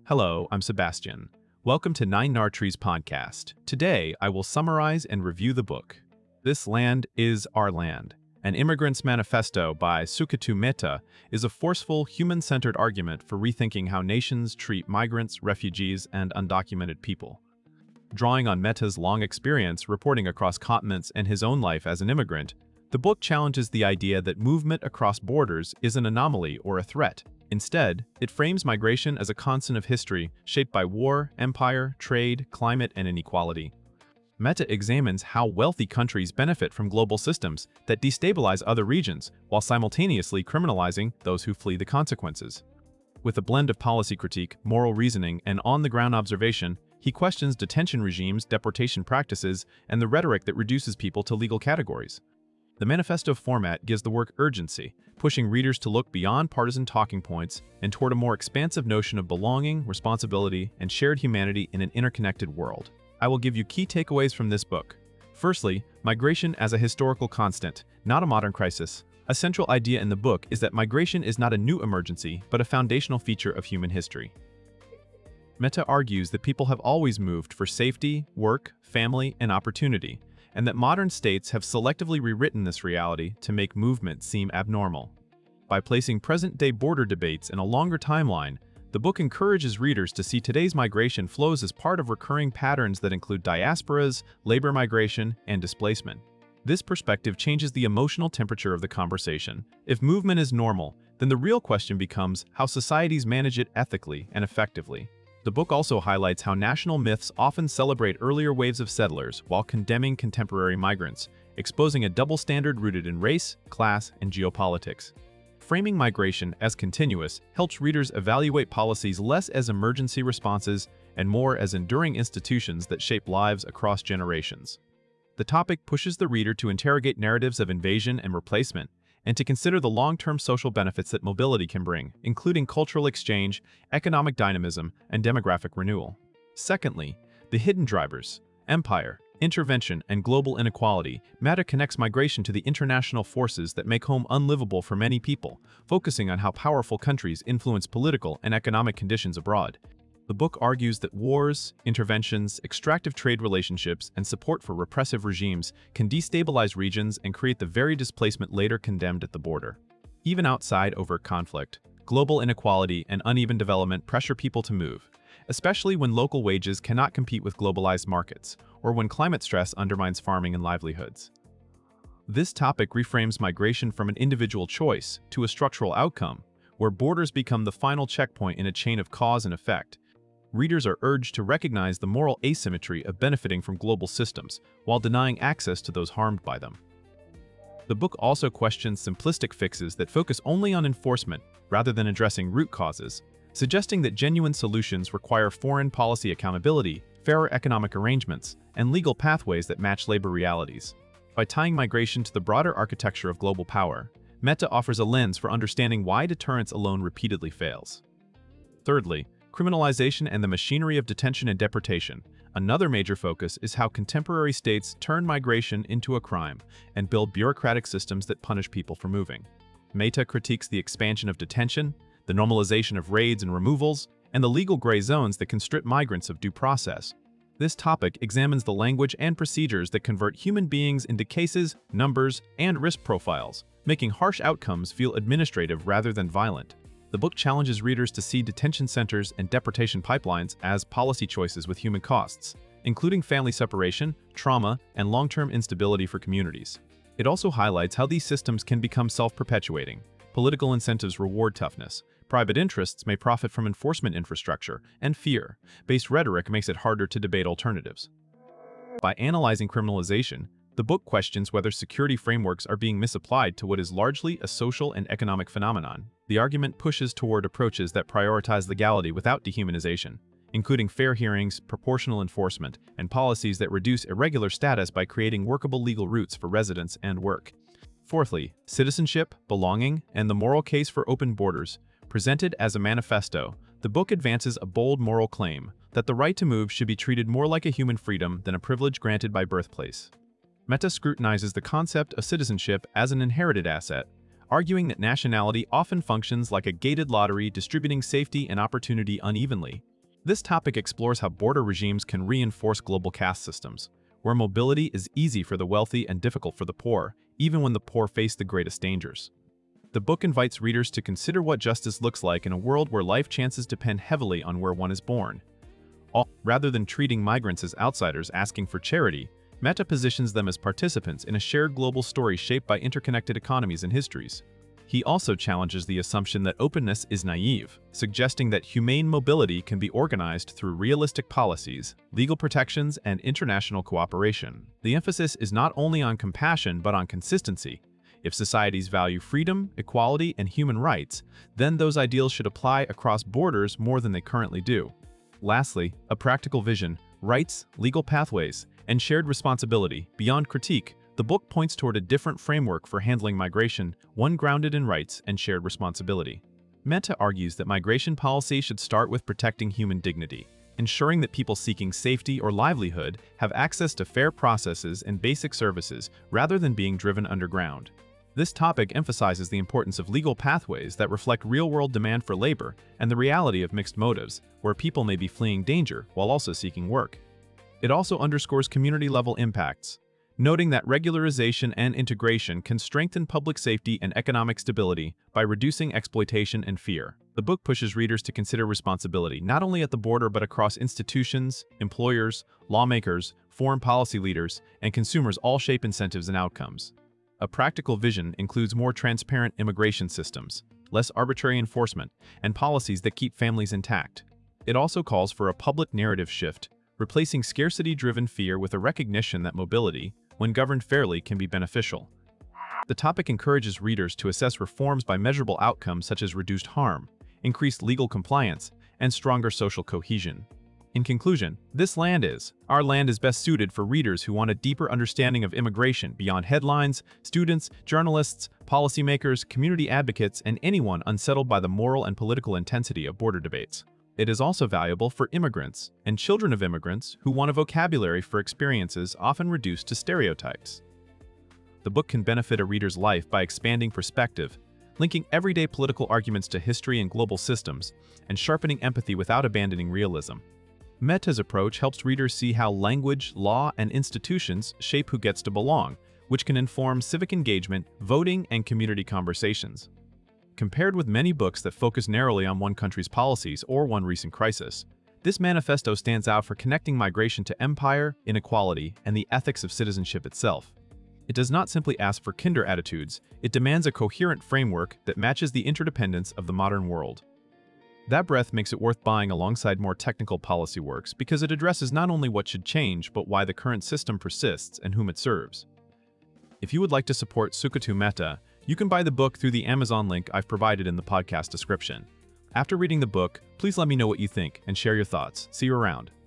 Hello, I'm Sebastian. Welcome to Nine Nartrees podcast. Today, I will summarize and review the book, This Land is Our Land. An Immigrant's Manifesto by Sucitu Mehta is a forceful, human-centered argument for rethinking how nations treat migrants, refugees, and undocumented people. Drawing on Mehta's long experience reporting across continents and his own life as an immigrant, the book challenges the idea that movement across borders is an anomaly or a threat. Instead, it frames migration as a constant of history shaped by war, empire, trade, climate, and inequality. Mehta examines how wealthy countries benefit from global systems that destabilize other regions while simultaneously criminalizing those who flee the consequences. With a blend of policy critique, moral reasoning, and on-the-ground observation, he questions detention regimes, deportation practices, and the rhetoric that reduces people to legal categories. The manifesto format gives the work urgency, pushing readers to look beyond partisan talking points and toward a more expansive notion of belonging, responsibility, and shared humanity in an interconnected world. I will give you key takeaways from this book. Firstly, migration as a historical constant, not a modern crisis. A central idea in the book is that migration is not a new emergency, but a foundational feature of human history. Mehta argues that people have always moved for safety, work, family, and opportunity, and that modern states have selectively rewritten this reality to make movement seem abnormal. By placing present-day border debates in a longer timeline, the book encourages readers to see today's migration flows as part of recurring patterns that include diasporas, labor migration, and displacement. This perspective changes the emotional temperature of the conversation. If movement is normal, then the real question becomes how societies manage it ethically and effectively. The book also highlights how national myths often celebrate earlier waves of settlers while condemning contemporary migrants, exposing a double standard rooted in race, class, and geopolitics. Framing migration as continuous helps readers evaluate policies less as emergency responses and more as enduring institutions that shape lives across generations. The topic pushes the reader to interrogate narratives of invasion and replacement, and to consider the long-term social benefits that mobility can bring, including cultural exchange, economic dynamism, and demographic renewal. Secondly, the hidden drivers, empire, intervention, and global inequality. Mehta connects migration to the international forces that make home unlivable for many people, focusing on how powerful countries influence political and economic conditions abroad. The book argues that wars, interventions, extractive trade relationships, and support for repressive regimes can destabilize regions and create the very displacement later condemned at the border. Even outside overt conflict, global inequality and uneven development pressure people to move, especially when local wages cannot compete with globalized markets, or when climate stress undermines farming and livelihoods. This topic reframes migration from an individual choice to a structural outcome, where borders become the final checkpoint in a chain of cause and effect. Readers are urged to recognize the moral asymmetry of benefiting from global systems while denying access to those harmed by them. The book also questions simplistic fixes that focus only on enforcement rather than addressing root causes, suggesting that genuine solutions require foreign policy accountability, fairer economic arrangements, and legal pathways that match labor realities. By tying migration to the broader architecture of global power, Mehta offers a lens for understanding why deterrence alone repeatedly fails. Thirdly, criminalization and the machinery of detention and deportation. Another major focus is how contemporary states turn migration into a crime and build bureaucratic systems that punish people for moving. Mehta critiques the expansion of detention, the normalization of raids and removals, and the legal gray zones that can strip migrants of due process. This topic examines the language and procedures that convert human beings into cases, numbers, and risk profiles, making harsh outcomes feel administrative rather than violent. The book challenges readers to see detention centers and deportation pipelines as policy choices with human costs, including family separation, trauma, and long-term instability for communities. It also highlights how these systems can become self-perpetuating. Political incentives reward toughness, private interests may profit from enforcement infrastructure, and fear-based rhetoric makes it harder to debate alternatives. By analyzing criminalization, the book questions whether security frameworks are being misapplied to what is largely a social and economic phenomenon. The argument pushes toward approaches that prioritize legality without dehumanization, including fair hearings, proportional enforcement, and policies that reduce irregular status by creating workable legal routes for residence and work. Fourthly, citizenship, belonging, and the moral case for open borders. Presented as a manifesto, the book advances a bold moral claim that the right to move should be treated more like a human freedom than a privilege granted by birthplace. Mehta scrutinizes the concept of citizenship as an inherited asset, arguing that nationality often functions like a gated lottery distributing safety and opportunity unevenly. This topic explores how border regimes can reinforce global caste systems, where mobility is easy for the wealthy and difficult for the poor, even when the poor face the greatest dangers. The book invites readers to consider what justice looks like in a world where life chances depend heavily on where one is born. Rather than treating migrants as outsiders asking for charity, Mehta positions them as participants in a shared global story shaped by interconnected economies and histories. He also challenges the assumption that openness is naive, suggesting that humane mobility can be organized through realistic policies, legal protections, and international cooperation. The emphasis is not only on compassion but on consistency. If societies value freedom, equality, and human rights, then those ideals should apply across borders more than they currently do. Lastly, a practical vision, rights, legal pathways, and shared responsibility. Beyond critique, the book points toward a different framework for handling migration, one grounded in rights and shared responsibility. Mehta argues that migration policy should start with protecting human dignity, ensuring that people seeking safety or livelihood have access to fair processes and basic services rather than being driven underground. This topic emphasizes the importance of legal pathways that reflect real-world demand for labor and the reality of mixed motives, where people may be fleeing danger while also seeking work. It also underscores community-level impacts, noting that regularization and integration can strengthen public safety and economic stability by reducing exploitation and fear. The book pushes readers to consider responsibility not only at the border but across institutions, employers, lawmakers, foreign policy leaders, and consumers all shape incentives and outcomes. A practical vision includes more transparent immigration systems, less arbitrary enforcement, and policies that keep families intact. It also calls for a public narrative shift, replacing scarcity-driven fear with a recognition that mobility, when governed fairly, can be beneficial. The topic encourages readers to assess reforms by measurable outcomes such as reduced harm, increased legal compliance, and stronger social cohesion. In conclusion, Our Land is best suited for readers who want a deeper understanding of immigration beyond headlines, students, journalists, policymakers, community advocates, and anyone unsettled by the moral and political intensity of border debates. It is also valuable for immigrants and children of immigrants who want a vocabulary for experiences often reduced to stereotypes. The book can benefit a reader's life by expanding perspective, linking everyday political arguments to history and global systems, and sharpening empathy without abandoning realism. Mehta's approach helps readers see how language, law, and institutions shape who gets to belong, which can inform civic engagement, voting, and community conversations. Compared with many books that focus narrowly on one country's policies or one recent crisis, this manifesto stands out for connecting migration to empire, inequality, and the ethics of citizenship itself. It does not simply ask for kinder attitudes, it demands a coherent framework that matches the interdependence of the modern world. That breadth makes it worth buying alongside more technical policy works because it addresses not only what should change but why the current system persists and whom it serves. If you would like to support Sukato Mehta, you can buy the book through the Amazon link I've provided in the podcast description. After reading the book, please let me know what you think and share your thoughts. See you around.